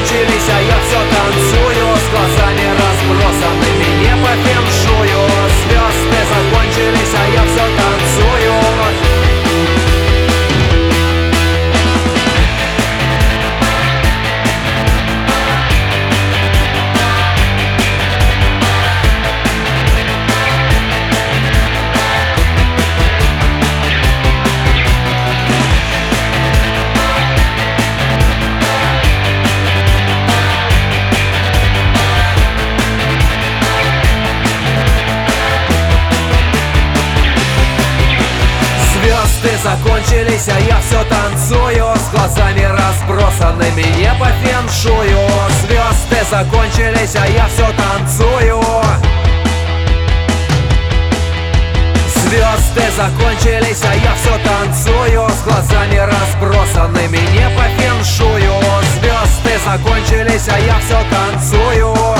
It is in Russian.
закончились, а я все танцую с глазами разбросанными не по феншую. Звезды закончились, а я все танцую. Звезды закончились, а я все танцую с глазами разбросанными не по феншую. Звезды закончились, а я все танцую. Звезды закончились, а я все танцую с глазами разбросанными не по феншую. Звезды закончились, а я все танцую.